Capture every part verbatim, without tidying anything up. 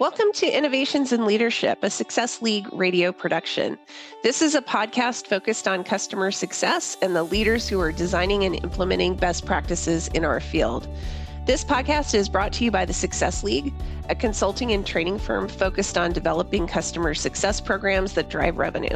Welcome to Innovations in Leadership, a Success League radio production. This is a podcast focused on customer success and the leaders who are designing and implementing best practices in our field. This podcast is brought to you by the Success League, a consulting and training firm focused on developing customer success programs that drive revenue.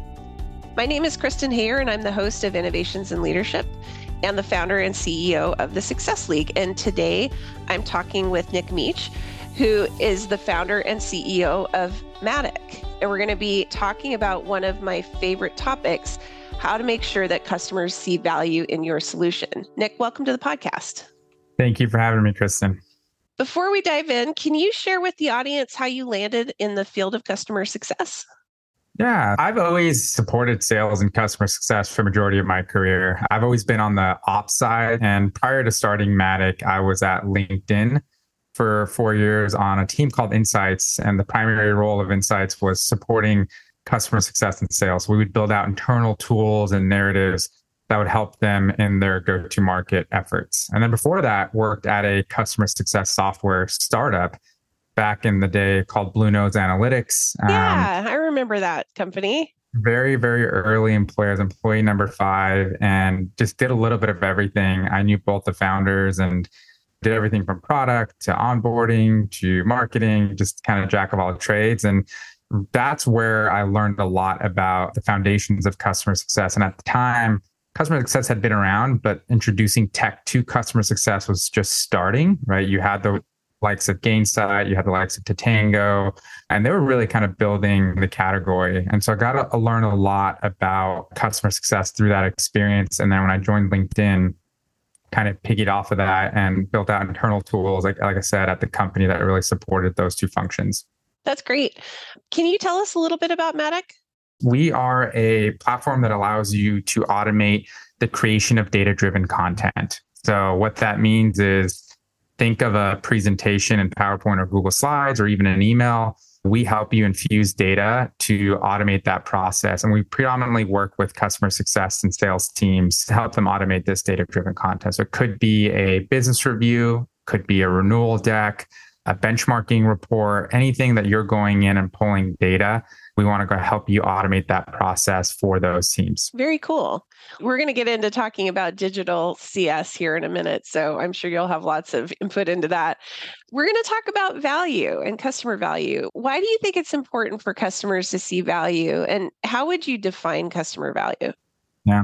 My name is Kristen Hayer, and I'm the host of Innovations in Leadership and the founder and C E O of the Success League. And today I'm talking with Nick Meach, who is the founder and C E O of Matic. And we're going to be talking about one of my favorite topics, how to make sure that customers see value in your solution. Nick, welcome to the podcast. Thank you for having me, Kristen. Before we dive in, can you share with the audience how you landed in the field of customer success? Yeah, I've always supported sales and customer success for the majority of my career. I've always been on the ops side. And prior to starting Matic, I was at LinkedIn for four years on a team called Insights. And the primary role of Insights was supporting customer success and sales. We would build out internal tools and narratives that would help them in their go-to-market efforts. And then before that, worked at a customer success software startup back in the day called Blue Nose Analytics. Yeah, um, I remember that company. Very, very early employers, employee number five, and just did a little bit of everything. I knew both the founders and did everything from product to onboarding to marketing, just kind of jack of all trades. And that's where I learned a lot about the foundations of customer success. And at the time, customer success had been around, but introducing tech to customer success was just starting, right? You had the likes of Gainsight, you had the likes of Tatango, and they were really kind of building the category. And so I got to learn a lot about customer success through that experience. And then when I joined LinkedIn, kind of piggied off of that and built out internal tools, like, like I said, at the company that really supported those two functions. That's great. Can you tell us a little bit about Matic? We are a platform that allows you to automate the creation of data-driven content. So what that means is think of a presentation in PowerPoint or Google Slides or even an email. We help you infuse data to automate that process. And we predominantly work with customer success and sales teams to help them automate this data-driven content. So it could be a business review, could be a renewal deck, a benchmarking report, anything that you're going in and pulling data. We want to go help you automate that process for those teams. Very cool. We're going to get into talking about digital C S here in a minute, so I'm sure you'll have lots of input into that. We're going to talk about value and customer value. Why do you think it's important for customers to see value, and how would you define customer value? Yeah.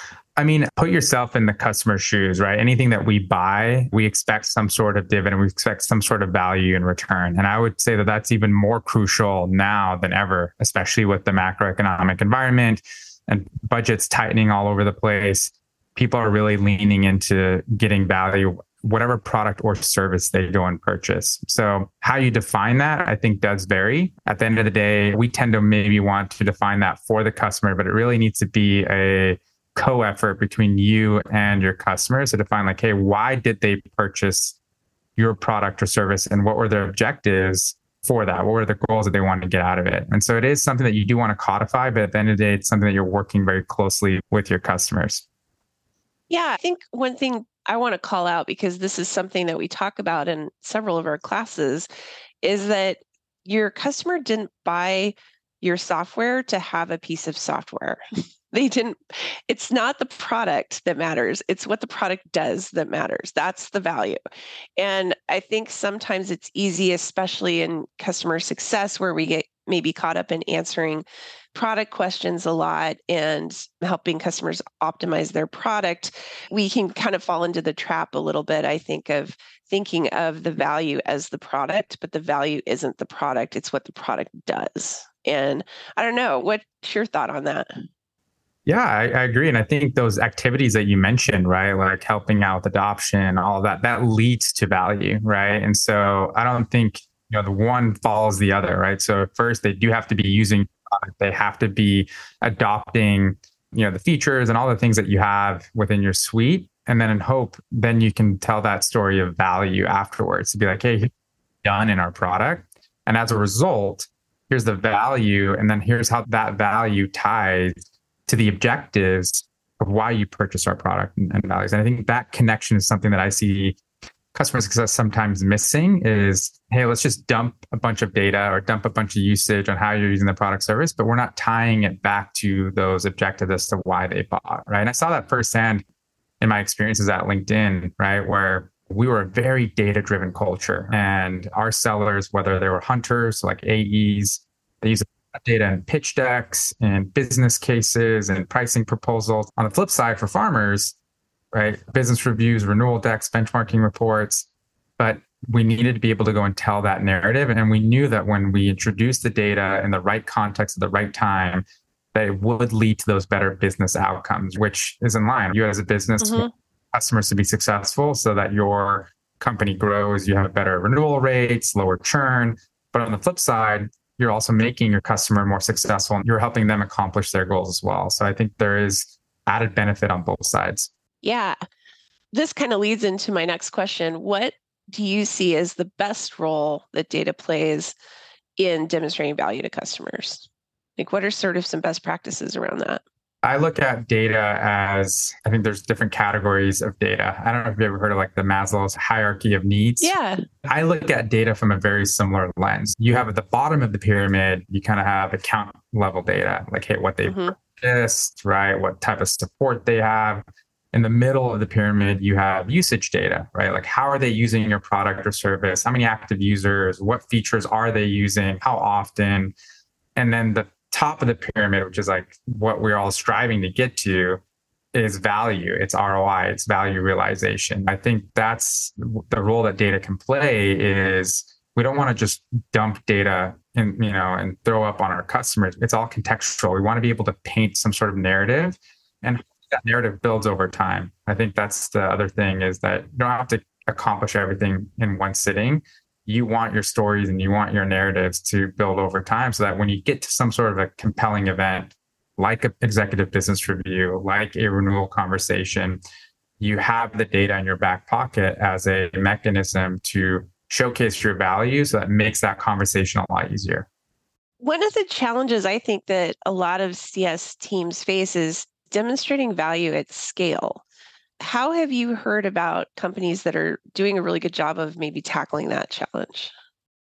I mean, put yourself in the customer's shoes, right? Anything that we buy, we expect some sort of dividend, we expect some sort of value in return. And I would say that that's even more crucial now than ever, especially with the macroeconomic environment and budgets tightening all over the place. People are really leaning into getting value, whatever product or service they go and purchase. So how you define that, I think does vary. At the end of the day, we tend to maybe want to define that for the customer, but it really needs to be a co-effort between you and your customers to define like, hey, why did they purchase your product or service and what were their objectives for that? What were the goals that they wanted to get out of it? And so it is something that you do want to codify, but at the end of the day, it's something that you're working very closely with your customers. Yeah, I think one thing I want to call out, because this is something that we talk about in several of our classes, is that your customer didn't buy your software to have a piece of software. They didn't, it's not the product that matters. It's what the product does that matters. That's the value. And I think sometimes it's easy, especially in customer success, where we get maybe caught up in answering product questions a lot and helping customers optimize their product. We can kind of fall into the trap a little bit, I think, of thinking of the value as the product, but the value isn't the product. It's what the product does. And I don't know, what's your thought on that? Yeah, I, I agree. And I think those activities that you mentioned, right, like helping out with adoption, all of that, that leads to value, right? And so I don't think, you know, the one follows the other, right? So first, they do have to be using product. They have to be adopting, you know, the features and all the things that you have within your suite. And then in hope, then you can tell that story of value afterwards to be like, hey, done in our product. And as a result, here's the value. And then here's how that value ties to the objectives of why you purchase our product and, and values. And I think that connection is something that I see customer success sometimes missing is, hey, let's just dump a bunch of data or dump a bunch of usage on how you're using the product service, but we're not tying it back to those objectives as to why they bought, right? And I saw that firsthand in my experiences at LinkedIn, right? Where we were a very data-driven culture, and our sellers, whether they were hunters, like A Es, they use data in pitch decks and business cases and pricing proposals. On the flip side, for farmers, right, business reviews, renewal decks, benchmarking reports, but we needed to be able to go and tell that narrative. And we knew that when we introduced the data in the right context at the right time, that it would lead to those better business outcomes, which is in line. You as a business, Mm-hmm. customers to be successful so that your company grows, you have better renewal rates, lower churn. But on the flip side, you're also making your customer more successful and you're helping them accomplish their goals as well. So I think there is added benefit on both sides. Yeah. This kind of leads into my next question. What do you see as the best role that data plays in demonstrating value to customers? Like, what are sort of some best practices around that? I look at data as, I think there's different categories of data. I don't know if you've ever heard of like the Maslow's hierarchy of needs. Yeah. I look at data from a very similar lens. You have at the bottom of the pyramid, you kind of have account level data, like, hey, what they've Mm-hmm. purchased, right? What type of support they have. In the middle of the pyramid, you have usage data, right? Like, how are they using your product or service? How many active users? What features are they using? How often? And then the top of the pyramid, which is like what we're all striving to get to, is value. It's R O I, it's value realization. I think that's the role that data can play. Is we don't want to just dump data and, you know, and throw up on our customers. It's all contextual. We want to be able to paint some sort of narrative, and that narrative builds over time. I think that's the other thing, is that you don't have to accomplish everything in one sitting. You want your stories and you want your narratives to build over time so that when you get to some sort of a compelling event, like an executive business review, like a renewal conversation, you have the data in your back pocket as a mechanism to showcase your value. So that makes that conversation a lot easier. One of the challenges I think that a lot of C S teams face is demonstrating value at scale. How have you heard about companies that are doing a really good job of maybe tackling that challenge?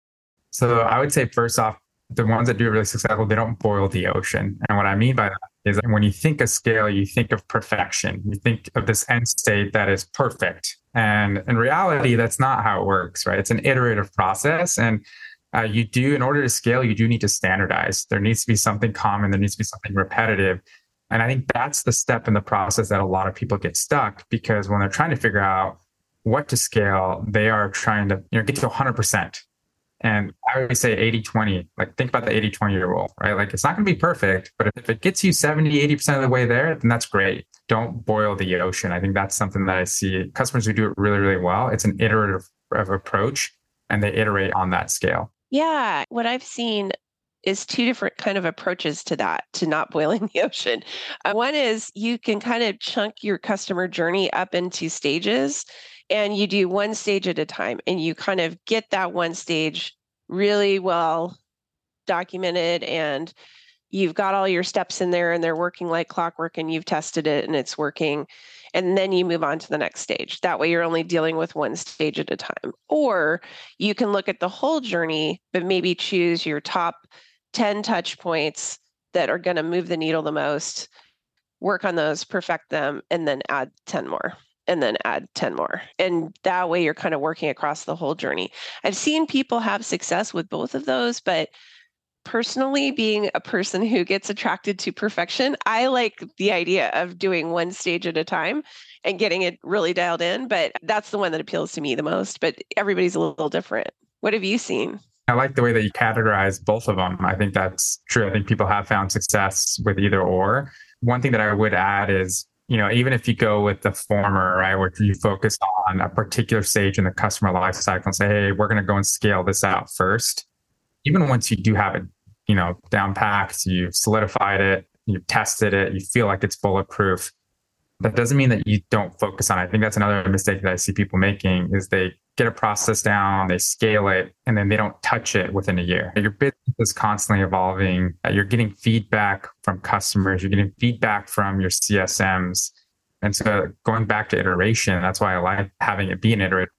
So I would say, first off, the ones that do it really successful, they don't boil the ocean. And what I mean by that is that when you think of scale, you think of perfection. You think of this end state that is perfect. And in reality, that's not how it works, right? It's an iterative process. And uh, you do, in order to scale, you do need to standardize. There needs to be something common. There needs to be something repetitive. And I think that's the step in the process that a lot of people get stuck, because when they're trying to figure out what to scale, they are trying to, you know, get to one hundred percent. And I would say eighty twenty, like think about the eighty twenty rule, right? Like it's not going to be perfect, but if it gets you seventy, eighty percent of the way there, then that's great. Don't boil the ocean. I think that's something that I see customers who do it really, really well. It's an iterative approach, and they iterate on that scale. Yeah. What I've seen is two different kind of approaches to that, to not boiling the ocean. Uh, one is you can kind of chunk your customer journey up into stages, and you do one stage at a time, and you kind of get that one stage really well documented, and you've got all your steps in there and they're working like clockwork, and you've tested it and it's working. And then you move on to the next stage. That way you're only dealing with one stage at a time. Or you can look at the whole journey, but maybe choose your top ten touch points that are going to move the needle the most, work on those, perfect them, and then add ten more, and then add ten more. And that way you're kind of working across the whole journey. I've seen people have success with both of those, but personally, being a person who gets attracted to perfection, I like the idea of doing one stage at a time and getting it really dialed in. But that's the one that appeals to me the most. But everybody's a little different. What have you seen? I like the way that you categorize both of them. I think that's true. I think people have found success with either or. One thing that I would add is, you know, even if you go with the former, right, where you focus on a particular stage in the customer life cycle and say, hey, we're going to go and scale this out first. Even once you do have it, you know, down packed, you've solidified it, you've tested it, you feel like it's bulletproof. That doesn't mean that you don't focus on it. I think that's another mistake that I see people making, is they get a process down, they scale it, and then they don't touch it within a year. Your business is constantly evolving. You're getting feedback from customers. You're getting feedback from your C S Ms. And so going back to iteration, that's why I like having it be an iterative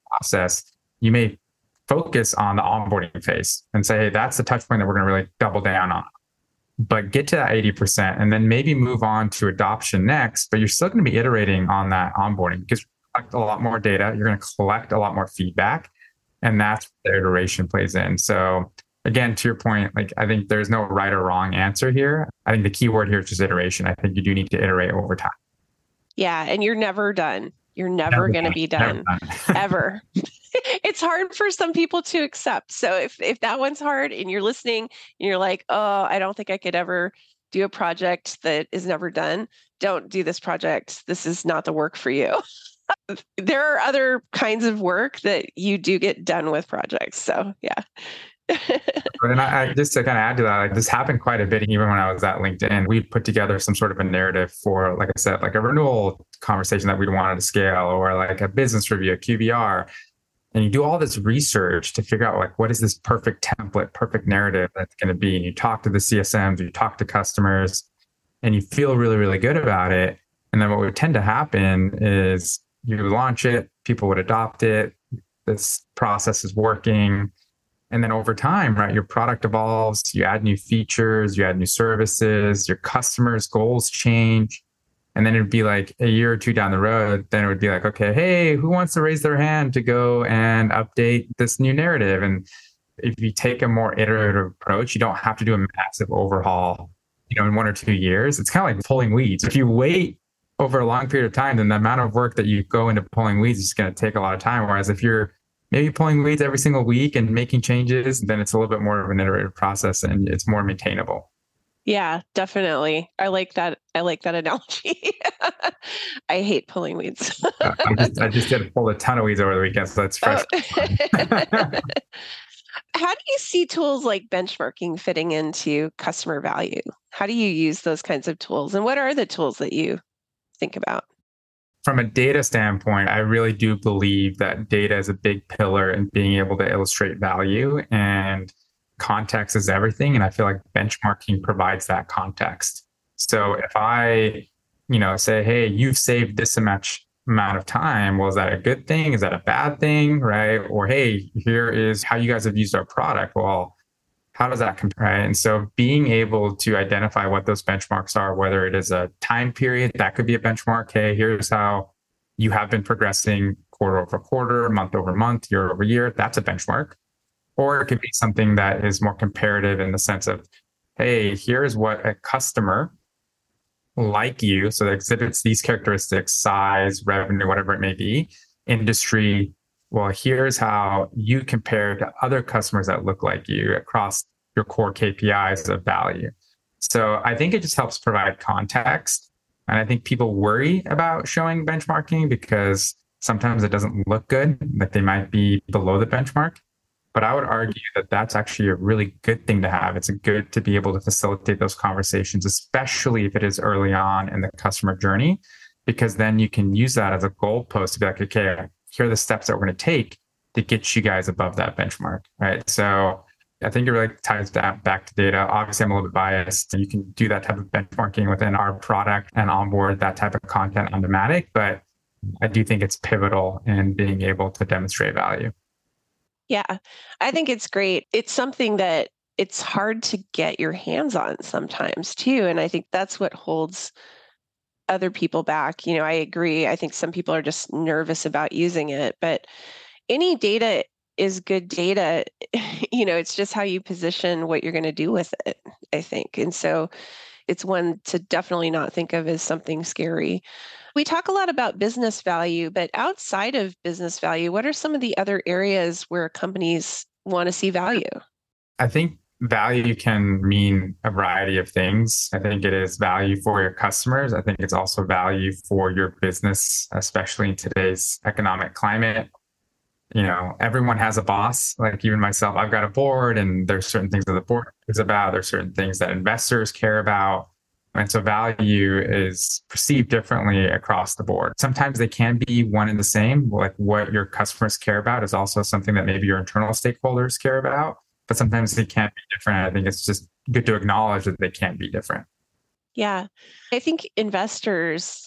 process, you may focus on the onboarding phase and say, hey, that's the touch point that we're going to really double down on. But get to that eighty percent and then maybe move on to adoption next. But you're still going to be iterating on that onboarding because you collect a lot more data. You're going to collect a lot more feedback. And that's where the iteration plays in. So again, to your point, like I think there's no right or wrong answer here. I think the key word here is just iteration. I think you do need to iterate over time. Yeah. And you're never done. You're never, never going to be done, done. ever. It's hard for some people to accept. So if, if that one's hard and you're listening and you're like, oh, I don't think I could ever do a project that is never done, don't do this project. This is not the work for you. There are other kinds of work that you do get done with projects. So yeah. And I, I just to kind of add to that, like this happened quite a bit even when I was at LinkedIn. We put together some sort of a narrative for, like I said, like a renewal conversation that we wanted to scale, or like a business review, a Q B R. And you do all this research to figure out like, what is this perfect template, perfect narrative that's going to be? And you talk to the C S Ms, you talk to customers, and you feel really, really good about it. And then what would tend to happen is you launch it, people would adopt it, this process is working. And then over time, right, your product evolves, you add new features, you add new services, your customers' goals change. And then it'd be like a year or two down the road, then it would be like, okay, hey, who wants to raise their hand to go and update this new narrative? And if you take a more iterative approach, you don't have to do a massive overhaul, you know, in one or two years. It's kind of like pulling weeds. If you wait over a long period of time, then the amount of work that you go into pulling weeds is going to take a lot of time. Whereas if you're maybe pulling weeds every single week and making changes, then it's a little bit more of an iterative process and it's more maintainable. Yeah, definitely. I like that. I like that analogy. I hate pulling weeds. I just I just did pull a ton of weeds over the weekend, so that's fresh. Oh. How do you see tools like benchmarking fitting into customer value? How do you use those kinds of tools? And what are the tools that you think about? From a data standpoint, I really do believe that data is a big pillar in being able to illustrate value, and context is everything. And I feel like benchmarking provides that context. So if I, you know, say, hey, you've saved this much amount of time, well, is that a good thing? Is that a bad thing? Right? Or, hey, here is how you guys have used our product. Well, how does that compare? Right? And so being able to identify what those benchmarks are, whether it is a time period, that could be a benchmark. Hey, here's how you have been progressing quarter over quarter, month over month, year over year. That's a benchmark. Or it could be something that is more comparative in the sense of, hey, here's what a customer like you, so that exhibits these characteristics, size, revenue, whatever it may be, industry. Well, here's how you compare to other customers that look like you across your core K P Is of value. So I think it just helps provide context. And I think people worry about showing benchmarking because sometimes it doesn't look good, that they might be below the benchmark. But I would argue that that's actually a really good thing to have. It's good to be able to facilitate those conversations, especially if it is early on in the customer journey, because then you can use that as a goalpost to be like, okay, here are the steps that we're going to take to get you guys above that benchmark, right? So I think it really ties that back to data. Obviously, I'm a little bit biased. You can do that type of benchmarking within our product and onboard that type of content on Dematic, but I do think it's pivotal in being able to demonstrate value. Yeah, I think it's great. It's something that it's hard to get your hands on sometimes too. And I think that's what holds other people back. You know, I agree. I think some people are just nervous about using it, but any data is good data. You know, it's just how you position what you're going to do with it, I think. And so it's one to definitely not think of as something scary. We talk a lot about business value, but outside of business value, what are some of the other areas where companies want to see value? I think value can mean a variety of things. I think it is value for your customers. I think it's also value for your business, especially in today's economic climate. You know, everyone has a boss, like even myself, I've got a board and there's certain things that the board is about. There's certain things that investors care about. And so value is perceived differently across the board. Sometimes they can be one and the same, like what your customers care about is also something that maybe your internal stakeholders care about, but sometimes they can't be different. I think it's just good to acknowledge that they can't be different. Yeah. I think investors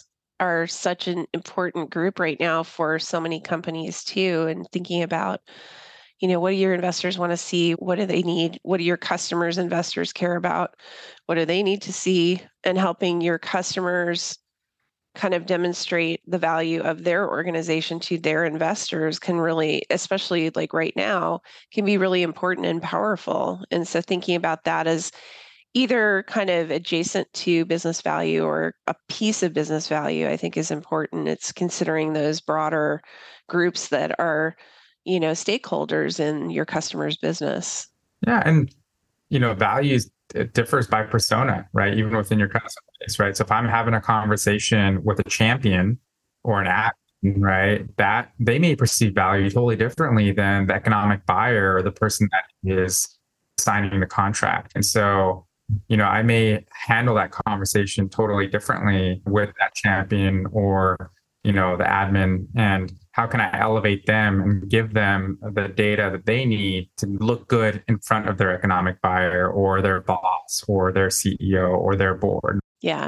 are such an important group right now for so many companies too, and thinking about, you know, what do your investors want to see? What do they need? What do your customers, investors care about? What do they need to see? And helping your customers kind of demonstrate the value of their organization to their investors can really, especially like right now, can be really important and powerful. And so thinking about that as either kind of adjacent to business value or a piece of business value, I think is important. It's considering those broader groups that are, you know, stakeholders in your customer's business. Yeah. And, you know, values, it differs by persona, right? Even within your customer base, right? So if I'm having a conversation with a champion or an admin, right, that they may perceive value totally differently than the economic buyer or the person that is signing the contract. And so, you know, I may handle that conversation totally differently with that champion or, you know, the admin, and how can I elevate them and give them the data that they need to look good in front of their economic buyer or their boss or their C E O or their board. Yeah.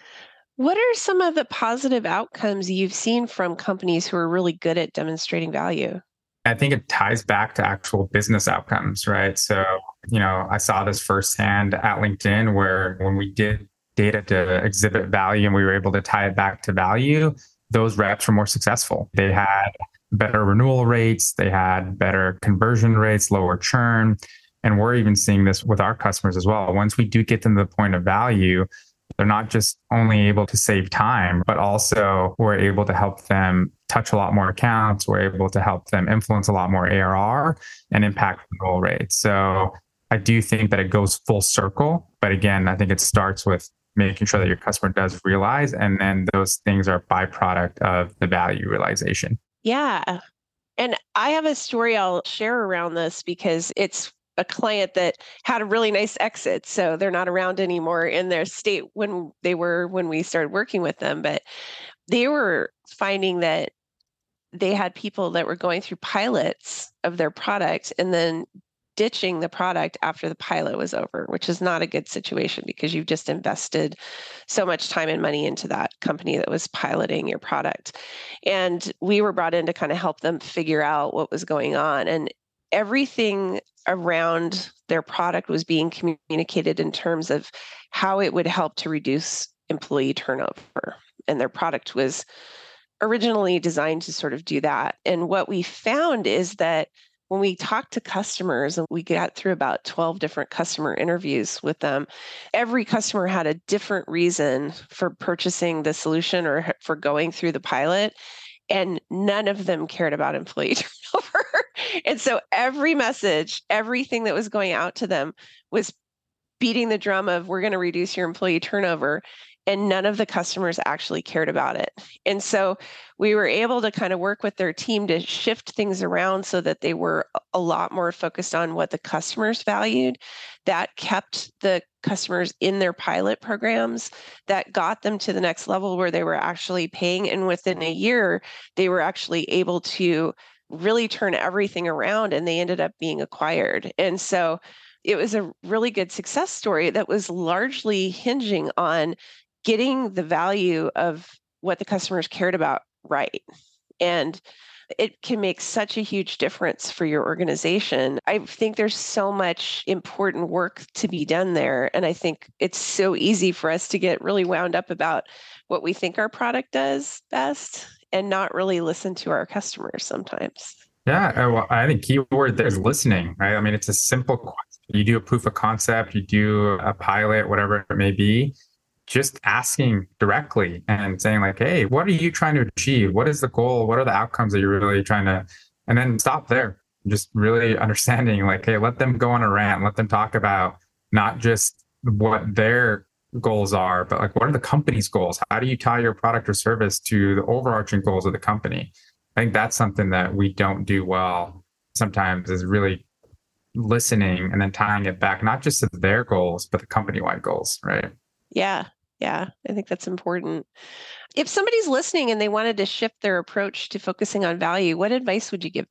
What are some of the positive outcomes you've seen from companies who are really good at demonstrating value? I think it ties back to actual business outcomes, right? So, you know, I saw this firsthand at LinkedIn where when we did data to exhibit value and we were able to tie it back to value, those reps were more successful. They had better renewal rates, they had better conversion rates, lower churn. And we're even seeing this with our customers as well. Once we do get them to the point of value, they're not just only able to save time, but also we're able to help them touch a lot more accounts. We're able to help them influence a lot more A R R and impact renewal rates. So I do think that it goes full circle. But again, I think it starts with making sure that your customer does realize, and then those things are a byproduct of the value realization. Yeah. And I have a story I'll share around this because it's a client that had a really nice exit. So they're not around anymore in their state when they were when we started working with them. But they were finding that they had people that were going through pilots of their product and then ditching the product after the pilot was over, which is not a good situation because you've just invested so much time and money into that company that was piloting your product. And we were brought in to kind of help them figure out what was going on. And everything around their product was being communicated in terms of how it would help to reduce employee turnover. And their product was originally designed to sort of do that. And what we found is that when we talked to customers, and we got through about twelve different customer interviews with them, every customer had a different reason for purchasing the solution or for going through the pilot. And none of them cared about employee turnover. And so every message, everything that was going out to them was beating the drum of, we're going to reduce your employee turnover. And none of the customers actually cared about it. And so we were able to kind of work with their team to shift things around so that they were a lot more focused on what the customers valued. That kept the customers in their pilot programs, that got them to the next level where they were actually paying. And within a year, they were actually able to really turn everything around, and they ended up being acquired. And so it was a really good success story that was largely hinging on getting the value of what the customers cared about right. And it can make such a huge difference for your organization. I think there's so much important work to be done there. And I think it's so easy for us to get really wound up about what we think our product does best and not really listen to our customers sometimes. Yeah, uh, well, I think keyword there is listening, right? I mean, it's a simple question. You do a proof of concept, you do a pilot, whatever it may be. Just asking directly and saying like, hey, what are you trying to achieve? What is the goal? What are the outcomes that you're really trying to, and then stop there. Just really understanding like, hey, let them go on a rant, let them talk about not just what their goals are, but like, what are the company's goals? How do you tie your product or service to the overarching goals of the company? I think that's something that we don't do well sometimes, is really listening and then tying it back, not just to their goals, but the company-wide goals, right? Yeah. Yeah. I think that's important. If somebody's listening and they wanted to shift their approach to focusing on value, what advice would you give them?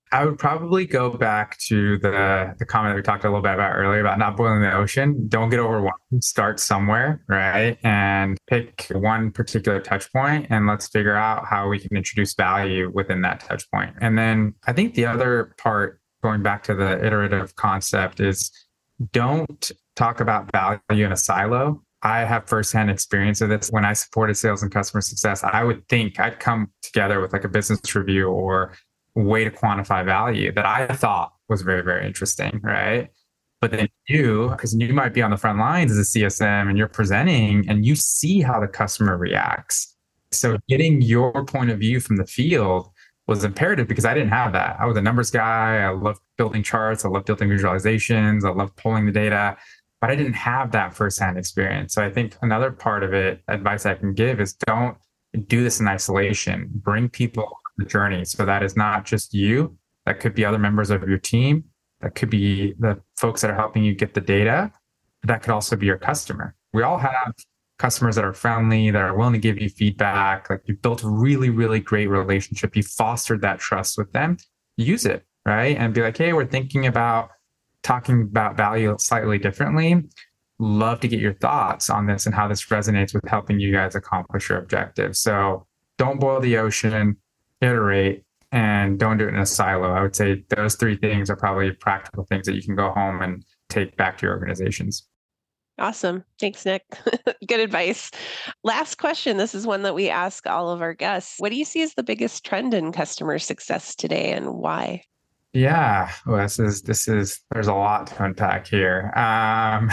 I would probably go back to the the comment that we talked a little bit about earlier about not boiling the ocean. Don't get overwhelmed. Start somewhere, right? And pick one particular touch point and let's figure out how we can introduce value within that touch point. And then I think the other part, going back to the iterative concept, is don't talk about value in a silo. I have firsthand experience of this. When I supported sales and customer success, I would think I'd come together with like a business review or way to quantify value that I thought was very, very interesting, right? But then you, because you might be on the front lines as a C S M and you're presenting and you see how the customer reacts. So getting your point of view from the field was imperative because I didn't have that. I was a numbers guy. I loved building charts. I loved building visualizations. I loved pulling the data, but I didn't have that firsthand experience. So I think another part of it, advice I can give is don't do this in isolation. Bring people the journey. So that is not just you. That could be other members of your team. That could be the folks that are helping you get the data. That could also be your customer. We all have customers that are friendly, that are willing to give you feedback. Like you've built a really, really great relationship. You fostered that trust with them. Use it, right? And be like, hey, we're thinking about talking about value slightly differently. Love to get your thoughts on this and how this resonates with helping you guys accomplish your objectives. So don't boil the ocean. Iterate, and don't do it in a silo. I would say those three things are probably practical things that you can go home and take back to your organizations. Awesome. Thanks, Nick. Good advice. Last question. This is one that we ask all of our guests. What do you see as the biggest trend in customer success today and why? Yeah, well, this is, this is, there's a lot to unpack here. Um,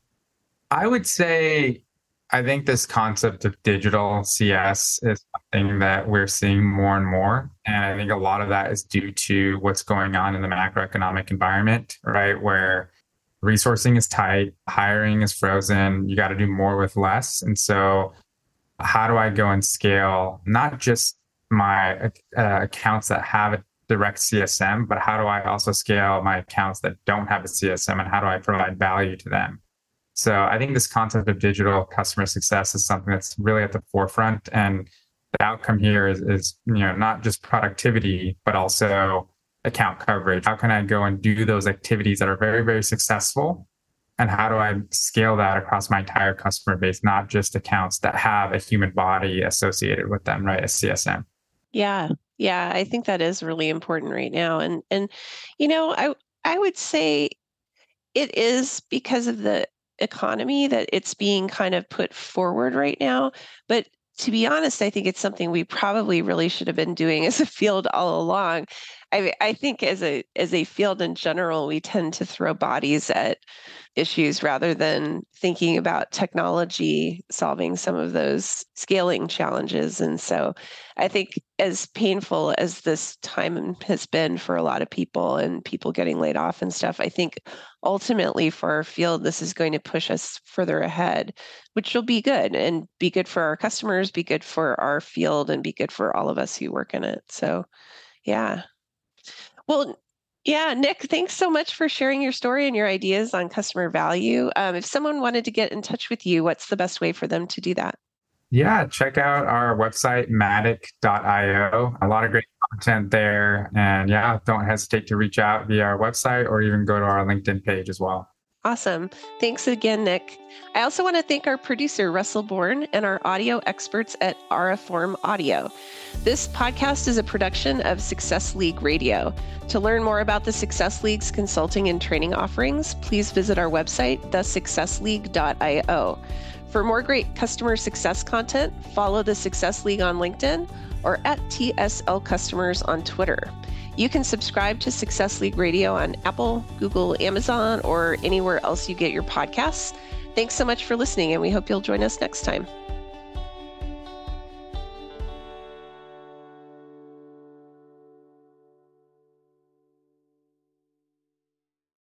I would say I think this concept of digital C S is something that we're seeing more and more. And I think a lot of that is due to what's going on in the macroeconomic environment, right? Where resourcing is tight, hiring is frozen, you got to do more with less. And so how do I go and scale not just my uh, accounts that have a direct C S M, but how do I also scale my accounts that don't have a C S M and how do I provide value to them? So I think this concept of digital customer success is something that's really at the forefront. And the outcome here is, is, you know, not just productivity, but also account coverage. How can I go and do those activities that are very, very successful? And how do I scale that across my entire customer base, not just accounts that have a human body associated with them, right? A C S M. Yeah. Yeah. I think that is really important right now. And, and, you know, I, I would say it is because of the economy that it's being kind of put forward right now. But to be honest, I think it's something we probably really should have been doing as a field all along. I, I think as a as a field in general, we tend to throw bodies at issues rather than thinking about technology solving some of those scaling challenges. And so I think as painful as this time has been for a lot of people and people getting laid off and stuff, I think ultimately for our field, this is going to push us further ahead, which will be good and be good for our customers, be good for our field, and be good for all of us who work in it. So, yeah. Well, yeah, Nick, thanks so much for sharing your story and your ideas on customer value. Um, if someone wanted to get in touch with you, what's the best way for them to do that? Yeah, check out our website, matic dot io. A lot of great content there. And yeah, don't hesitate to reach out via our website or even go to our LinkedIn page as well. Awesome. Thanks again, Nick. I also want to thank our producer, Russell Bourne, and our audio experts at Auraform Audio. This podcast is a production of Success League Radio. To learn more about the Success League's consulting and training offerings, please visit our website, the success league dot io. For more great customer success content, follow the Success League on LinkedIn or at T S L Customers on Twitter. You can subscribe to Success League Radio on Apple, Google, Amazon, or anywhere else you get your podcasts. Thanks so much for listening, and we hope you'll join us next time.